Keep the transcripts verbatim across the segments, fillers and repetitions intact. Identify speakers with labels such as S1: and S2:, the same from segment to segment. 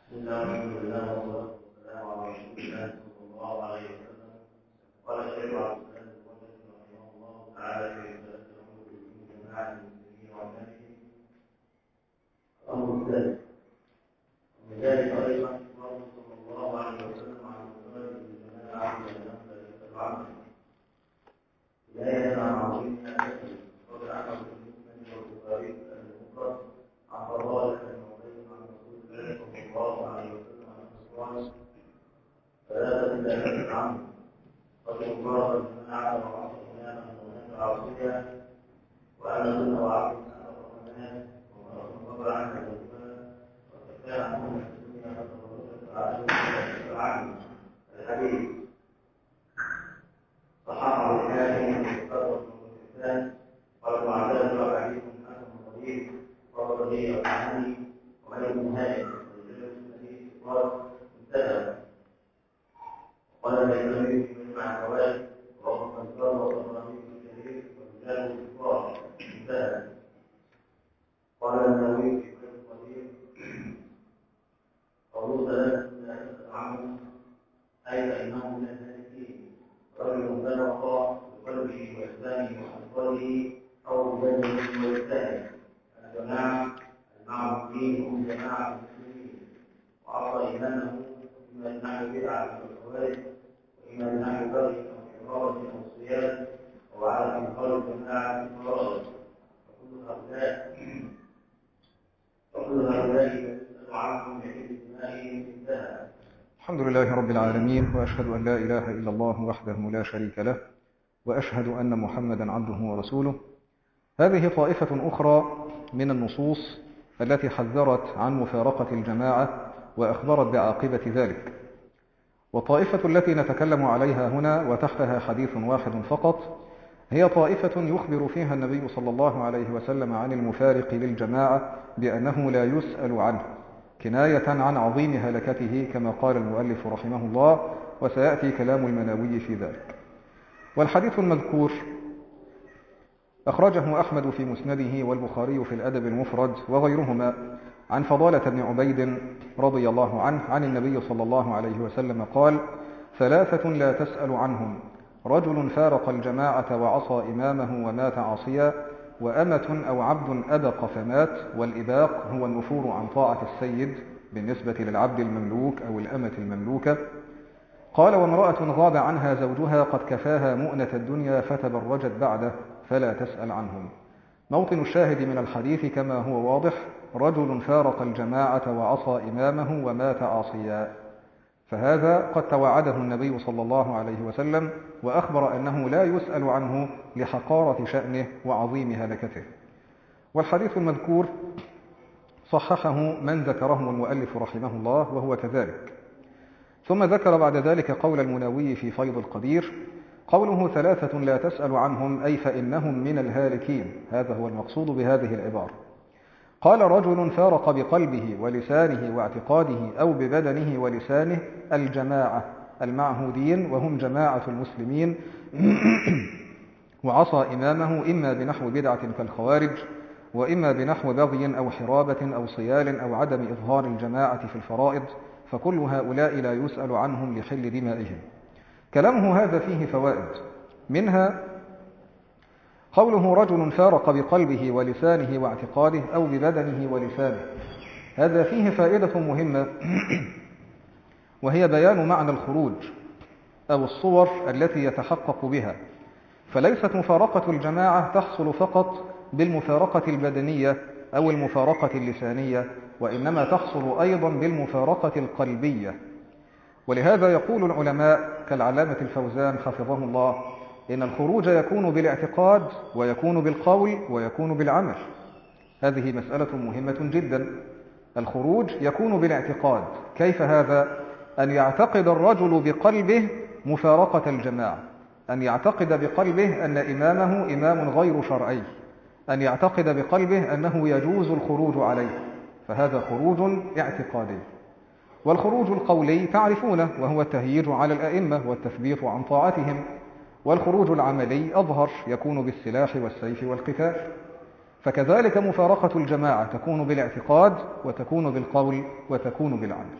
S1: بسم الله والحمد لله والصلاة والسلام على رسول الله صلى الله عليه وسلم. قال الشيخ عبد السلام المؤلف رحمه الله تعالى في رسالة الأمور في جماعة المسلمين وعلمائهم. الأمر الثالث ومن ذلك أيضا أخبره صلى الله عليه وسلم عن مسؤول الجماعة والأمر العامة لا ينام عظيم أبدا. وقد أحمد بن مسلم والبخاري المفرد عن فضالة صلى الله عليه وسلم قال ثلاثة لا يسأل عنه رجل فرض الجماعة وعصر إماما ومن عاصيا وأنا ظن وعبد الرحمن ومن فضل عنه الرحمن وكفى عنهم في الدنيا فتولد عليهم عنه الحديث صححه الحاكم وقدر الإنسان قال وعداه حديث حسن صحيح فرض به العناني وغير مهاجم قال انتهى. قال النبي في مجمع الفوائد وهو قنطار وطبراني الكبير ورجاله الكبار انتهى. قال النووي في كتاب القدير قوله ثلاثة لا يسأل عنهم أي فإنهم من الهالكين رجل بلغ بقلبه وإسلامه وأنفاله أو ببدنه ولسانه. الجماعة المعروفين هم جماعة وعصى إيمانه إما يمنعه بدعة من الخوارج وإما يمنعه بغي أو إرادة أو صيام أو على إنكار الجماعة في الفرائض فكل هؤلاء فكل هؤلاء يسأل عنهم بحل دمائهم انتهى.
S2: الحمد لله رب العالمين، وأشهد أن لا إله إلا الله وحده لا شريك له، وأشهد أن محمدا عبده ورسوله. هذه طائفة أخرى من النصوص التي حذرت عن مفارقة الجماعة وأخبرت بعاقبة ذلك. والطائفة التي نتكلم عليها هنا وتحتها حديث واحد فقط هي طائفة يخبر فيها النبي صلى الله عليه وسلم عن المفارق للجماعة بأنه لا يسأل عنه، كناية عن عظيم هلكته كما قال المؤلف رحمه الله، وسيأتي كلام المناوي في ذلك. والحديث المذكور أخرجه أحمد في مسنده والبخاري في الأدب المفرد وغيرهما عن فضالة بن عبيد رضي الله عنه عن النبي صلى الله عليه وسلم قال: ثلاثة لا تسأل عنهم، رجل فارق الجماعة وعصى إمامه ومات عاصيا، وأمة أو عبد أبق فمات. والإباق هو النفور عن طاعة السيد بالنسبة للعبد المملوك أو الأمة المملوكة. قال: وامرأة غاب عنها زوجها قد كفاها مؤنة الدنيا فتبرجت بعده فلا تسأل عنهم. موطن الشاهد من الحديث كما هو واضح: رجل فارق الجماعة وعصى إمامه ومات عاصيا، فهذا قد توعده النبي صلى الله عليه وسلم وأخبر أنه لا يسأل عنه لحقارة شأنه وعظيم هلكته. والحديث المذكور صححه من ذكره المؤلف رحمه الله وهو كذلك. ثم ذكر بعد ذلك قول المناوي في فيض القدير: قوله ثلاثة لا تسأل عنهم أي فإنهم من الهالكين، هذا هو المقصود بهذه العبارة. قال: رجل فارق بقلبه ولسانه واعتقاده أو ببدنه ولسانه الجماعة المعهودين وهم جماعة المسلمين وعصى إمامه إما بنحو بدعة كالخوارج، وإما بنحو بغي أو حرابة أو صيال أو عدم إظهار الجماعة في الفرائض، فكل هؤلاء لا يسأل عنهم لحل دمائهم. كلامه هذا فيه فوائد، منها قوله: رجل فارق بقلبه ولسانه واعتقاده أو ببدنه ولسانه. هذا فيه فائدة مهمة وهي بيان معنى الخروج أو الصور التي يتحقق بها. فليست مفارقة الجماعة تحصل فقط بالمفارقة البدنية أو المفارقة اللسانية، وإنما تحصل أيضا بالمفارقة القلبية. ولهذا يقول العلماء كالعلامة الفوزان حفظه الله: إن الخروج يكون بالاعتقاد ويكون بالقول ويكون بالعمل. هذه مسألة مهمة جدا. الخروج يكون بالاعتقاد. كيف هذا؟ أن يعتقد الرجل بقلبه مفارقة الجماعة، أن يعتقد بقلبه أن إمامه إمام غير شرعي، أن يعتقد بقلبه أنه يجوز الخروج عليه، فهذا خروج اعتقادي. والخروج القولي تعرفونه، وهو التهييج على الأئمة والتثبيط عن طاعتهم. والخروج العملي أظهر، يكون بالسلاح والسيف والقتال. فكذلك مفارقة الجماعة تكون بالاعتقاد وتكون بالقول وتكون بالعمل.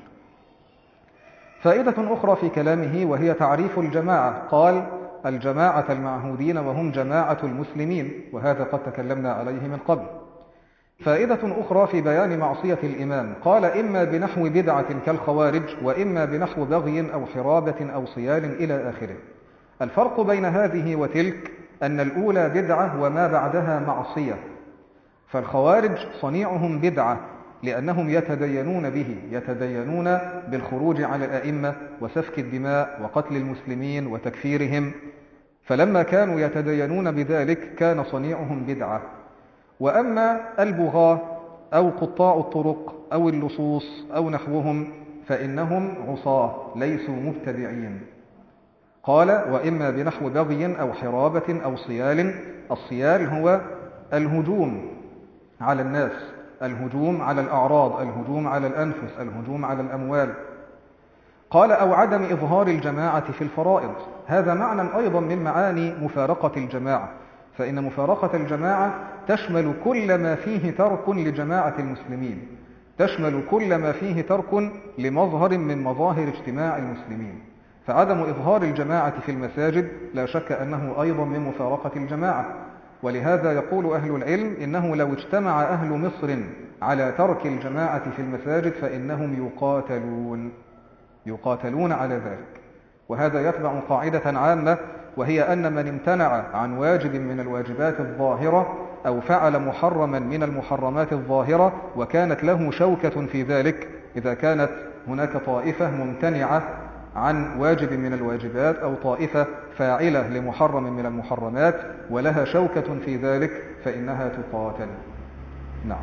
S2: فائدة أخرى في كلامه وهي تعريف الجماعة، قال: الجماعة المعهودين وهم جماعة المسلمين، وهذا قد تكلمنا عليه من قبل. فائدة أخرى في بيان معصية الإمام، قال: إما بنحو بدعة كالخوارج، وإما بنحو بغي أو حرابة أو صيال إلى آخره. الفرق بين هذه وتلك أن الأولى بدعة وما بعدها معصية. فالخوارج صنيعهم بدعة لأنهم يتدينون به، يتدينون بالخروج على الأئمة وسفك الدماء وقتل المسلمين وتكفيرهم، فلما كانوا يتدينون بذلك كان صنيعهم بدعة. وأما البغاة أو قطاع الطرق أو اللصوص أو نحوهم فإنهم عصاة ليسوا مبتدعين. قال: وإما بنحو بغي أو حرابة أو صيال. الصيال هو الهجوم على الناس، الهجوم على الأعراض، الهجوم على الأنفس، الهجوم على الأموال. قال: أو عدم إظهار الجماعة في الفرائض. هذا معنى أيضا من معاني مفارقة الجماعة، فإن مفارقة الجماعة تشمل كل ما فيه ترك لجماعة المسلمين، تشمل كل ما فيه ترك لمظهر من مظاهر اجتماع المسلمين. فعدم إظهار الجماعة في المساجد لا شك أنه أيضا من مفارقة الجماعة. ولهذا يقول أهل العلم إنه لو اجتمع أهل مصر على ترك الجماعة في المساجد فإنهم يقاتلون يقاتلون على ذلك. وهذا يتبع قاعدة عامة، وهي أن من امتنع عن واجب من الواجبات الظاهرة أو فعل محرما من المحرمات الظاهرة وكانت له شوكة في ذلك، إذا كانت هناك طائفة ممتنعة عن واجب من الواجبات أو طائفة فاعلة لمحرم من المحرمات ولها شوكة في ذلك فإنها تقاتل. نعم.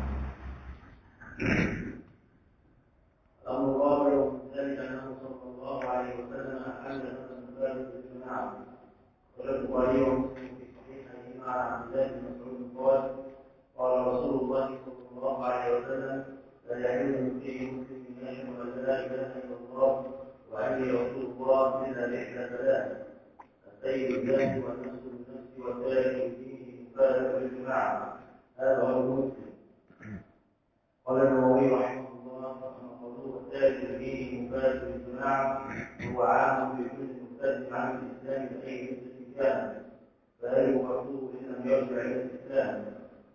S1: الأمر الرابع من ذلك أنه صلى الله عليه وسلم أحل المفارق بالجماعة. قال البخاري ومسلم في صحيحهما عن عبد الله بن مسعود قال: قال رسول الله صلى الله عليه وسلم: لا يحل لامرئ مسلم يشهد أن لا إله إلا الله وأني رسول الله إلا بإحدى ثلاث: السيد الزاني والنفس بالنفس والتارك لدينه مفارق بالجماعة. هذا هو مسلم. قال النووي رحمه الله: قوله التارك لدينه مفارق بالجماعة هو عام بكل مرتد عن الإسلام بأي نسبة كان، فلا يكفره إن لم يرجع إلى الإسلام.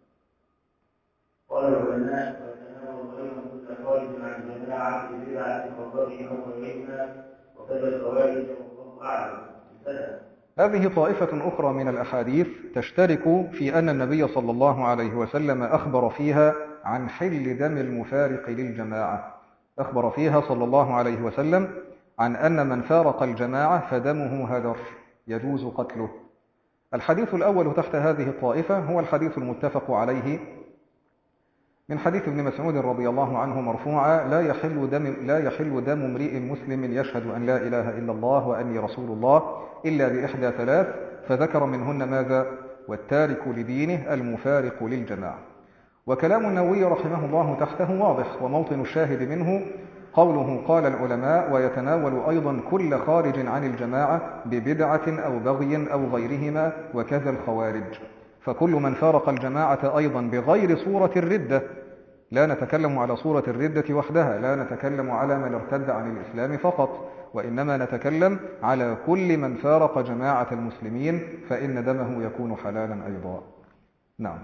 S1: قال العلماء: ويتناول غيرهم كل خارج عن الجماعة ببدعة أو بغي أو غيرهما، وكذا الخوارج والله أعلم.
S2: هذه طائفة أخرى من الأحاديث تشترك في أن النبي صلى الله عليه وسلم أخبر فيها عن حل دم المفارق للجماعة. أخبر فيها صلى الله عليه وسلم عن أن من فارق الجماعة فدمه هدر يجوز قتله. الحديث الأول تحت هذه الطائفة هو الحديث المتفق عليه من حديث ابن مسعود رضي الله عنه مرفوعا: لا يحل دم لا يحل دم امرئ مسلم يشهد أن لا إله إلا الله وأني رسول الله إلا بإحدى ثلاث، فذكر منهن ماذا؟ والتارك لدينه المفارق للجماعة. وكلام النووي رحمه الله تحته واضح، وموطن الشاهد منه قوله: قال العلماء: ويتناول أيضا كل خارج عن الجماعة ببدعة أو بغي أو غيرهما، وكذا الخوارج. فكل من فارق الجماعة أيضا بغير صورة الردة، لا نتكلم على صورة الردة وحدها، لا نتكلم على من ارتد عن الإسلام فقط، وإنما نتكلم على كل من فارق جماعة المسلمين فإن دمه يكون حلالا أيضا. نعم.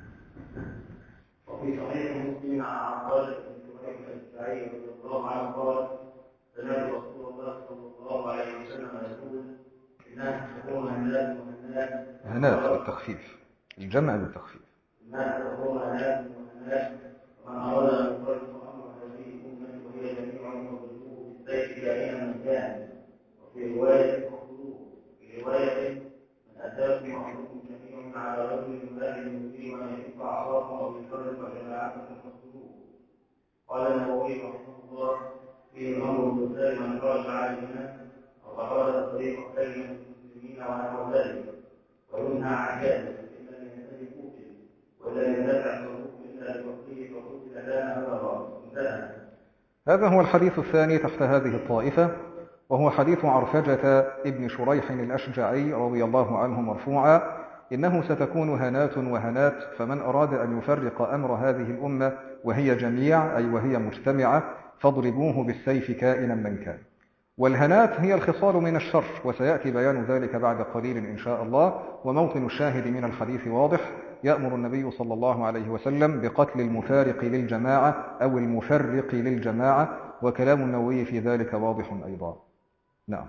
S1: وفي صحيح مسلم عن عطاء بن شريح الشافعي رضي الله عنه قال: سمعت رسول الله صلى الله عليه وسلم يقول: الناس تقوم هنات وهنات.
S2: هنات بالتخفيف، الجمع بالتخفيف.
S1: الناس تقوم هنات وهنات، ومن أراد أن يفرق أمر هذه الأمة وهي جميع يضربوه بالسيف أينما كان. وفي رواية مخلوق، في رواية: من أتاكم أمركم جميع على رجل مال يريد أن يشق عصاكم أو يفرق جماعتكم فاقتلوه. قال النووي رحمه الله: فيه الأمر بالقتال من خرج على الإمام أو أراد طريق كلمة المسلمين ونحو ذلك، وينهى عن ذلك إن لم ينتهي قتل، ولا يدافع الحقوق إلا بوقته فقتل كان هدرا. انتهى.
S2: هذا هو الحديث الثاني تحت هذه الطائفة، وهو حديث عرفجة ابن شريح الأشجعي رضي الله عنه مرفوعا: إنه ستكون هنات وهنات، فمن أراد أن يفرق أمر هذه الأمة وهي جميع أي وهي مجتمعة فاضربوه بالسيف كائنا من كان. والهنات هي الخصال من الشر، وسيأتي بيان ذلك بعد قليل إن شاء الله. وموطن الشاهد من الحديث واضح، يأمر النبي صلى الله عليه وسلم بقتل المفارق للجماعة أو المفرق للجماعة، وكلام النووي في ذلك واضح أيضا. نعم.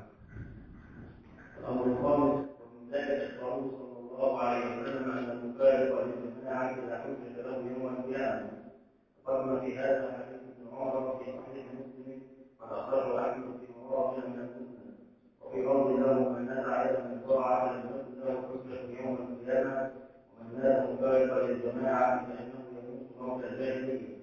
S1: الأمر الخامس ومن ذلك إخباره صلى الله عليه وسلم أن المفارق للجماعة لا حجة له يوم القيامة. قام في هذا حديث ابن عمر في صحيح مسلم وأخرجه أحمد في مواضع من المسلم، وفي قول له من نزع يدا من طاعة لم يكن له حجة يوم القيامة، ومن نزع مفارقا للجماعة فإنه يموت موت الجاهلية.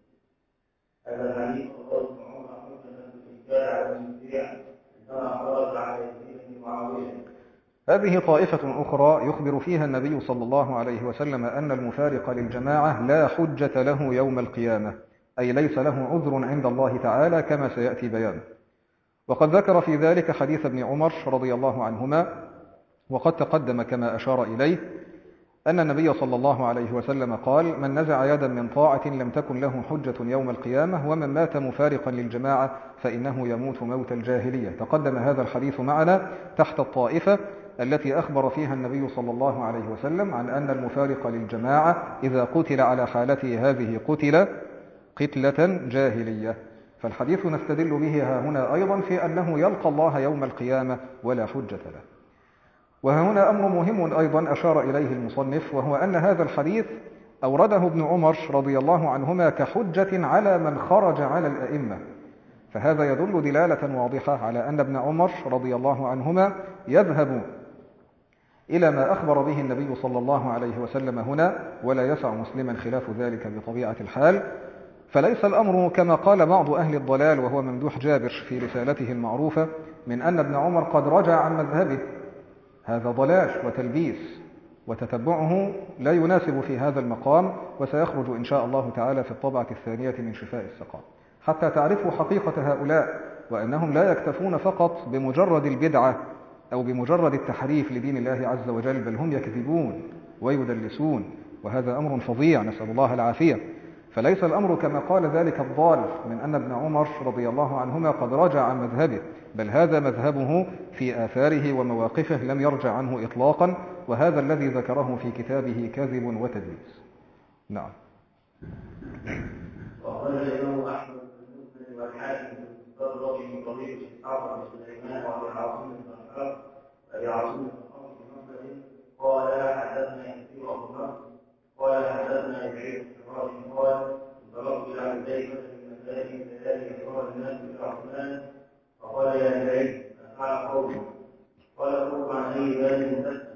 S1: هذا الحديث رواه ابن عمر حجة في الإنكار على المبتدع عندما خرج على يزيد بن معاوية.
S2: هذه طائفة أخرى يخبر فيها النبي صلى الله عليه وسلم أن المفارق للجماعة لا حجة له يوم القيامة، أي ليس له عذر عند الله تعالى كما سيأتي بيانه. وقد ذكر في ذلك حديث ابن عمر رضي الله عنهما، وقد تقدم كما أشار إليه أن النبي صلى الله عليه وسلم قال: من نزع يدا من طاعة لم تكن له حجة يوم القيامة، ومن مات مفارقا للجماعة فإنه يموت موت الجاهلية. تقدم هذا الحديث معنا تحت الطائفة التي أخبر فيها النبي صلى الله عليه وسلم عن أن المفارق للجماعة إذا قتل على حالته هذه قتل قتلة جاهلية. فالحديث نستدل به ها هنا أيضا في أنه يلقى الله يوم القيامة ولا حجة له. وها هنا أمر مهم أيضا أشار إليه المصنف، وهو أن هذا الحديث أورده ابن عمر رضي الله عنهما كحجة على من خرج على الأئمة، فهذا يدل دلالة واضحة على أن ابن عمر رضي الله عنهما يذهب إلى ما أخبر به النبي صلى الله عليه وسلم هنا، ولا يسع مسلما خلاف ذلك بطبيعة الحال. فليس الأمر كما قال بعض أهل الضلال، وهو ممدوح جابر في رسالته المعروفة، من أن ابن عمر قد رجع عن مذهبه. هذا ضلال وتلبيس، وتتبعه لا يناسب في هذا المقام، وسيخرج إن شاء الله تعالى في الطبعة الثانية من شفاء السقام، حتى تعرفوا حقيقة هؤلاء، وأنهم لا يكتفون فقط بمجرد البدعة أو بمجرد التحريف لدين الله عز وجل، بل هم يكذبون ويدلسون، وهذا أمر فظيع، نسأل الله العافية. فليس الأمر كما قال ذلك الضال من أن ابن عمر رضي الله عنهما قد رجع عن مذهبه، بل هذا مذهبه في آثاره ومواقفه لم يرجع عنه إطلاقا، وهذا الذي ذكره في كتابه كذب وتدليس. نعم.
S1: وأخرج الإمام أحمد بن مسلم والحاكم في المستدرك من طريق إسحاق بن سليمان وأبي عاصم بن حرب أبي عاصم بن حرب بن مسلم قال حدثنا كثير أبو بكر قال حدثنا يزيد بن حراش قال انطلقت إلى حذيفة بن مساكين كذلك قال الناس إلى عثمان فقال يا زيد أفعل قومي قال قل عن أي بال تسأل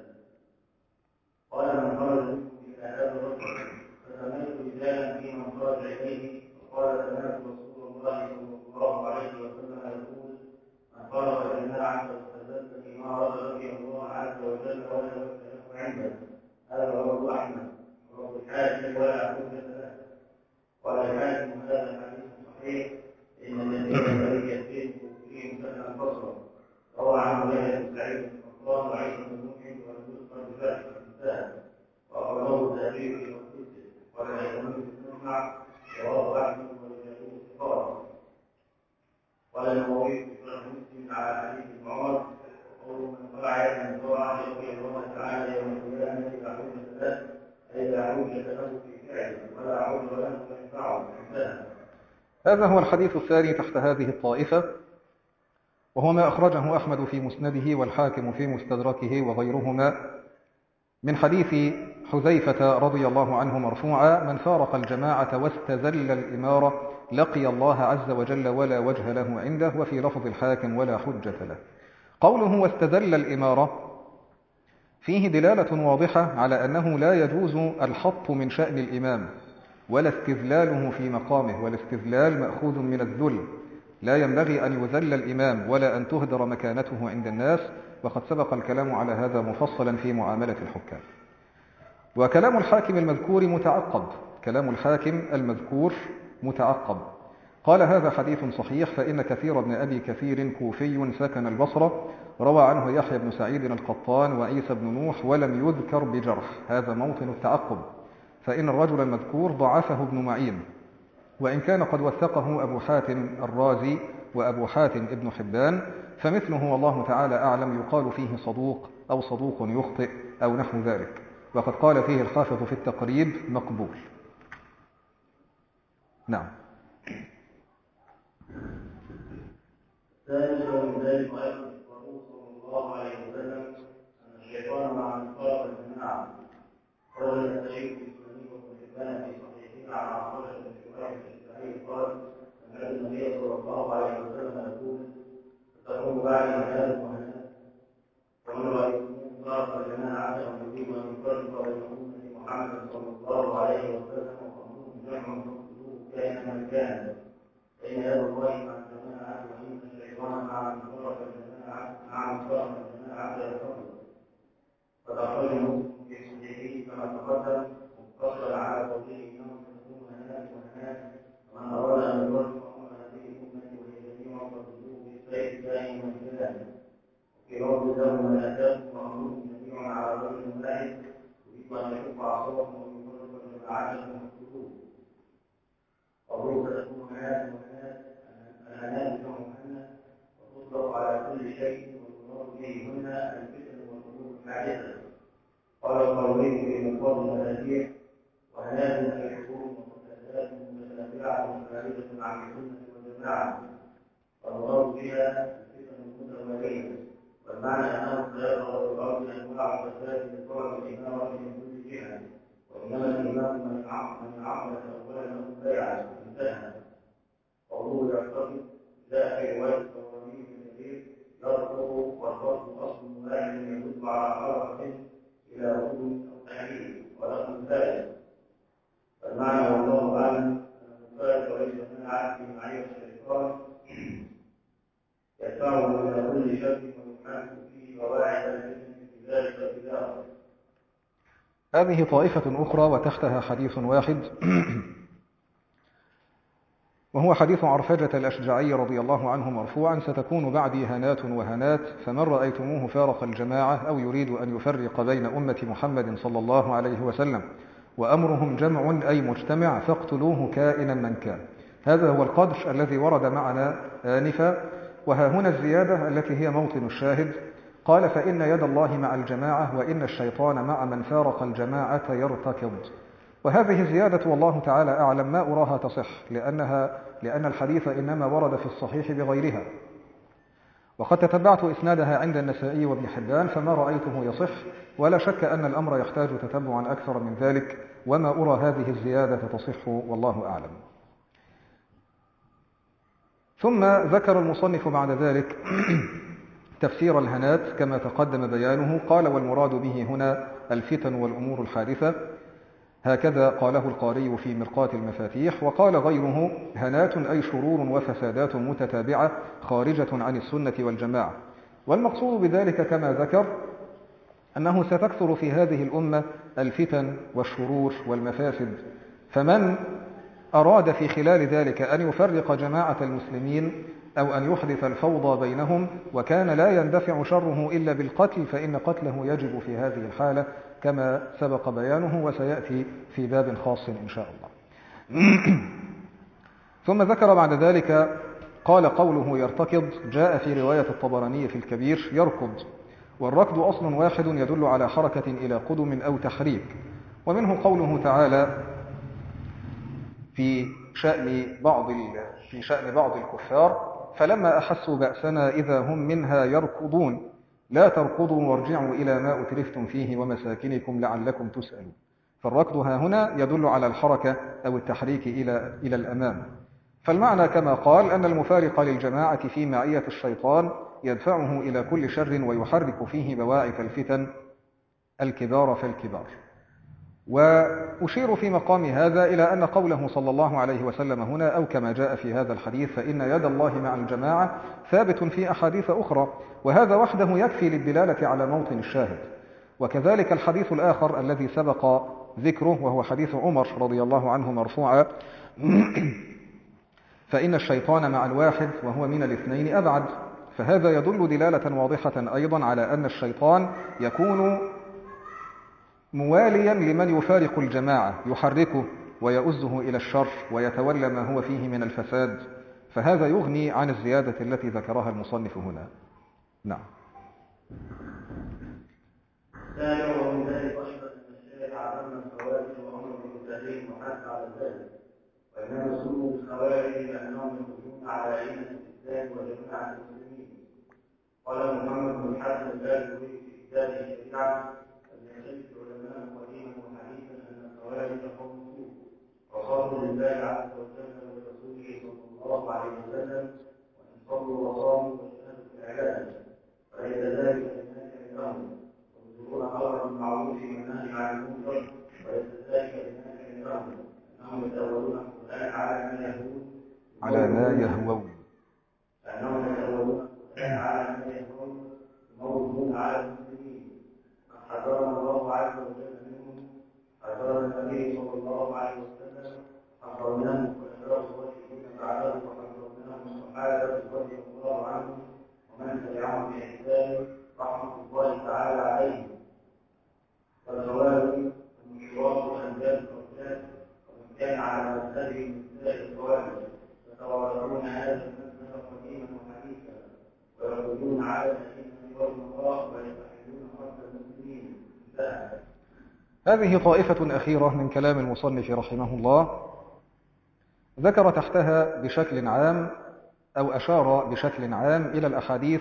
S1: قال من خرج منكم إلى هذا الرجل فسمعت رجالا في من خرج إليه فقال سمعت رسول الله صلى الله عليه وسلم يقول من خرج جماعة فاستزدت فيما رد رضي الله عز وجل ولا وجه له عنده. هذا رواه أحمد ورواه الحاكم ولا حجة له. قال الحاكم هذا الحديث صحيح إن الذين ذلك يزيد فيهم سنة البصر روى عنه يحيى بن سعيد بن قطان وعيسى بن نوح ولم يذكر بذلك الإنسان وأخرجه التأثير في مسجده ولا يهتم بالسمع رواه أحمد ورجاله ثقات. قال النووي في شرح مسلم على حديث ابن عمر وقول من قرع يدا من طاعة يلقي الله تعالى يوم القيامة لا حجة له أي لا حجة له في فعله ولا عذر له فينفعه انتهى.
S2: هذا هو الحديث الثاني تحت هذه الطائفة، وهو ما أخرجه أحمد في مسنده والحاكم في مستدركه وغيرهما من حديث حذيفة رضي الله عنه مرفوعا: من فارق الجماعة واستزل الإمارة لقي الله عز وجل ولا وجه له عنده. وفي لفظ الحاكم ولا حجة له. قوله واستزل الإمارة فيه دلالة واضحة على أنه لا يجوز الحط من شأن الإمام ولا استذلاله في مقامه، والاستذلال مأخوذ من الذل، لا ينبغي أن يذل الإمام ولا أن تهدر مكانته عند الناس، وقد سبق الكلام على هذا مفصلا في معاملة الحكام. وكلام الحاكم المذكور متعقب كلام الحاكم المذكور متعقب قال هذا حديث صحيح، فإن كثير بن أبي كثير كوفي سكن البصرة، روى عنه يحيى بن سعيد القطان وعيسى بن نوح ولم يذكر بجرح. هذا موطن التعقب، فإن الرجل المذكور ضعفه ابن معين، وإن كان قد وثقه أبو حاتم الرازي وأبو حاتم ابن حبان، فمثله والله تعالى أعلم يقال فيه صدوق أو صدوق يخطئ أو نحو ذلك، وقد قال فيه الحافظ في التقريب مقبول. نعم.
S1: ذلك ومن ذلك أيضا الرسول صلى الله عليه وسلم أن الشيطان مع من خالف الجماعة قال الشيخ الإسلامي وابن حبان في صحيحه عن عائشة بن شريح الشافعي قال سمعت النبي صلى الله عليه وسلم يقول ستقوم بعد هذا وهذا ومن رأيتموه خالف الجماعة ويريد أن يفرق بين أمة محمد صلى الله عليه وسلم وأمرهم جمع فاقتلوه كائنا من كان، فإن هذا الله مع الجماعة وإن الشيطان مع من فرق الجماعة مع من فرق الجماعة يفرق. فأخرج مسلم في صحيحه كما تقدم مقتصرا على قوله إنهم تكون هناك وهناك، ومن أراد أن يفرق أمر هذه الأمة وهي جميع فاقتلوه بالسيف دائما من كان. وفي لفظ له من أتاكم وأمرهم جميعا على رجل واحد يريد أن يشق عصاهم ويفرق جماعتهم فاقتلوه. قوله تكون هناك وهناك الهناء جمع هنا وتطلق على كل شيء والمراد به هنا الفتن والامور الحادثه. قال القولين في مقام المفاتيح وهناء اي حروب ومفسدات متتابعه خارجه عن السنه والجماعه، والمراد بها الفتن المتواليه، والمعنى انه سيظهر في الارض انواع فساد لطلب الامامه من كل جهه، وانما الامام من عمل اولا بيعا انتهى. قوله يعتقد جاء في روايه الطبراني في الكبير يرفض والرفض اصل واحد يدل على حركه الى حكم او تحريم ولكن ثالث. فالمعنى والله اعلم ان المفارق والجماعه في معيه الشيطان يدفعه الى كل شر ويحرك فيه قواعد الفتن في ذلك الابتداء.
S2: هذه طائفة أخرى وتحتها حديث واحد وهو حديث عرفجة الأشجعي رضي الله عنه مرفوعا: ستكون بعدي هنات وهنات، فمن رأيتموه فارق الجماعة أو يريد أن يفرق بين أمة محمد صلى الله عليه وسلم وأمرهم جمع أي مجتمع فاقتلوه كائنا من كان. هذا هو القدر الذي ورد معنا آنفا، وها هنا الزيادة التي هي موطن الشاهد. قال فإن يد الله مع الجماعة وإن الشيطان مع من فارق الجماعة يرتكض. وهذه زيادة والله تعالى أعلم ما أراها تصح، لأنها لأن الحديث إنما ورد في الصحيح بغيرها، وقد تتبعت إسنادها عند النسائي وابن حبان فما رأيته يصح، ولا شك أن الأمر يحتاج تتبعا أكثر من ذلك، وما أرى هذه الزيادة تصح والله أعلم. ثم ذكر المصنف بعد ذلك تفسير الهنات كما تقدم بيانه. قال والمراد به هنا الفتن والأمور الحادثة، هكذا قاله القاري في مرقاة المفاتيح. وقال غيره هنات أي شرور وفسادات متتابعة خارجة عن السنة والجماعة. والمقصود بذلك كما ذكر أنه ستكثر في هذه الأمة الفتن والشرور والمفاسد، فمن أراد في خلال ذلك أن يفرق جماعة المسلمين أو أن يحدث الفوضى بينهم وكان لا يندفع شره إلا بالقتل، فإن قتله يجب في هذه الحالة كما سبق بيانه وسيأتي في باب خاص إن شاء الله. ثم ذكر بعد ذلك قال قوله يرتكض جاء في رواية الطبراني في الكبير يركض، والركض أصل واحد يدل على حركة إلى قدم أو تحريك. ومنه قوله تعالى في شأن بعض في شأن بعض الكفار فلما أحسوا بأسنا إذا هم منها يركضون لا تركضوا وارجعوا إلى ما أترفتم فيه ومساكنكم لعلكم تسألون. فالركض ها هنا يدل على الحركة أو التحريك إلى إلى الأمام. فالمعنى كما قال أن المفارق للجماعة في معية الشيطان يدفعه إلى كل شر ويحرك فيه بواعث الفتن الكبار فالكبار. وأشير في مقام هذا إلى أن قوله صلى الله عليه وسلم هنا أو كما جاء في هذا الحديث فإن يد الله مع الجماعة ثابت في أحاديث أخرى، وهذا وحده يكفي للدلالة على موطن الشاهد. وكذلك الحديث الآخر الذي سبق ذكره وهو حديث عمر رضي الله عنه مرفوعا فإن الشيطان مع الواحد وهو من الاثنين أبعد. فهذا يدل دلالة واضحة أيضا على أن الشيطان يكون مواليا لمن يفارق الجماعة، يحركه ويؤزه إلى الشر ويتولى ما هو فيه من الفساد، فهذا يغني عن الزيادة التي ذكرها المصنف هنا. نعم.
S1: ثانيا ومن ذلك أيضا أن الشارع عمم الخوارج وأمر بالتحريم وحث على ذلك، وإنما سموا بالخوارج لأنهم يخرجون على أئمة الإسلام وجماعة المسلمين. قال محمد بن الحسن الباجوري في كتابه الشريعة: لم يختلف العلماء قديما وحديثا أن الخوارج قوم سوء وصاروا لله عز وجل ولرسوله صلى الله عليه وسلم، وإن صلوا وصاموا واجتهدوا في العبادة وليس ذلك لنافع لهم، ويبذلون أمر بالمعروف والنهي عن المنكر وليس ذلك لنافع لهم، أنهم يتأولون القرآن على ما يهوون
S2: على ما يهوون
S1: أنهم يتأولون القرآن على ما يهوون يموتون على المسلمين. حذرنا الله عز وجل منهم، حذر النبي صلى الله عليه وسلم، حذرناهم خلفاء الراشدين بعده وحذرناهم الصحابة رضي الله عنهم ومن تبعهم بإحسان رحمة الله تعالى عليهم. فالخوارج المشروع وأنجاز الرجال ومن كان على مذهبهم من سائر الخوارج يتوارثون هذا المذهب قديما وحديثا ويخرجون على الأئمة والأمراء ويستحلون حق المسلمين.
S2: هذه طائفة أخيرة من كلام المصنف رحمه الله، ذكر تحتها بشكل عام أو أشار بشكل عام إلى الأحاديث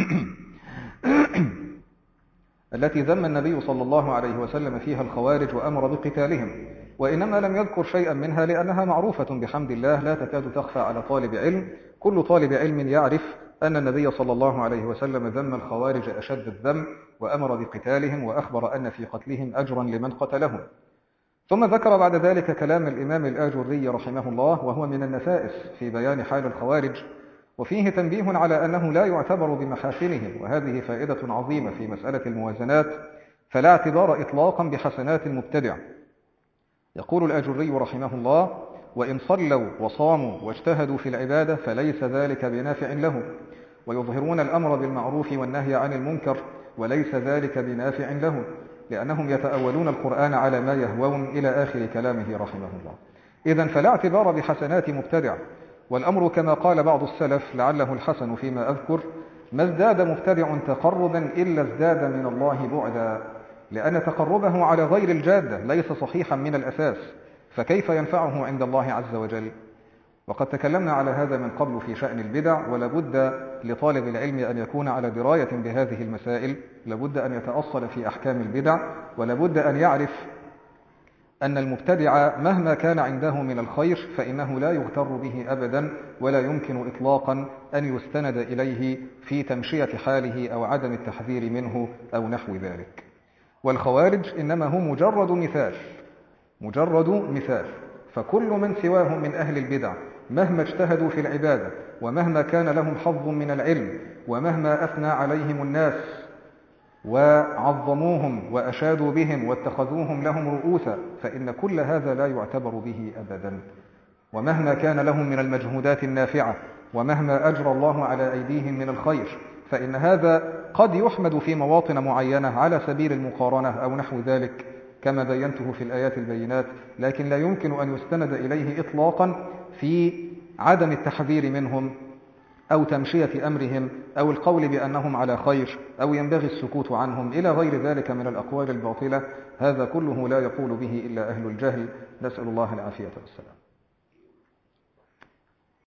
S2: التي ذم النبي صلى الله عليه وسلم فيها الخوارج وأمر بقتالهم، وإنما لم يذكر شيئا منها لأنها معروفة بحمد الله لا تكاد تخفى على طالب علم. كل طالب علم يعرف أن النبي صلى الله عليه وسلم ذم الخوارج أشد الذم وأمر بقتالهم وأخبر أن في قتلهم أجرا لمن قتلهم. ثم ذكر بعد ذلك كلام الإمام الآجري رحمه الله وهو من النفائس في بيان حال الخوارج، وفيه تنبيه على أنه لا يعتبر بمحاسنهم، وهذه فائدة عظيمة في مسألة الموازنات، فلا اعتبار إطلاقا بحسنات المبتدع. يقول الآجري رحمه الله: وإن صلوا وصاموا واجتهدوا في العبادة فليس ذلك بنافع لهم، ويظهرون الأمر بالمعروف والنهي عن المنكر وليس ذلك بنافع لهم، لأنهم يتأولون القرآن على ما يهوون، إلى آخر كلامه رحمه الله. إذن فلا اعتبار بحسنات مبتدع، والأمر كما قال بعض السلف لعله الحسن فيما أذكر: ما ازداد مبتدع تقربا إلا ازداد من الله بعدا، لأن تقربه على غير الجادة ليس صحيحا من الأساس، فكيف ينفعه عند الله عز وجل؟ وقد تكلمنا على هذا من قبل في شأن البدع، ولابد لطالب العلم أن يكون على دراية بهذه المسائل، لابد أن يتأصل في أحكام البدع، ولابد أن يعرف أن المبتدع مهما كان عنده من الخير فإنه لا يغتر به أبدا، ولا يمكن إطلاقا أن يستند إليه في تمشية حاله أو عدم التحذير منه أو نحو ذلك. والخوارج إنما هم مجرد مثال مجرد مثال فكل من سواهم من أهل البدع مهما اجتهدوا في العبادة ومهما كان لهم حظ من العلم ومهما أثنى عليهم الناس وعظموهم وأشادوا بهم واتخذوهم لهم رؤوسا، فإن كل هذا لا يعتبر به أبدا. ومهما كان لهم من المجهودات النافعة ومهما أجرى الله على أيديهم من الخير، فإن هذا قد يحمد في مواطن معينة على سبيل المقارنة أو نحو ذلك كما بينته في الآيات البينات، لكن لا يمكن أن يستند إليه إطلاقا في عدم التحذير منهم أو تمشية أمرهم أو القول بأنهم على خير أو ينبغي السكوت عنهم إلى غير ذلك من الأقوال الباطلة. هذا كله لا يقول به إلا أهل الجهل، نسأل الله العافية والسلام.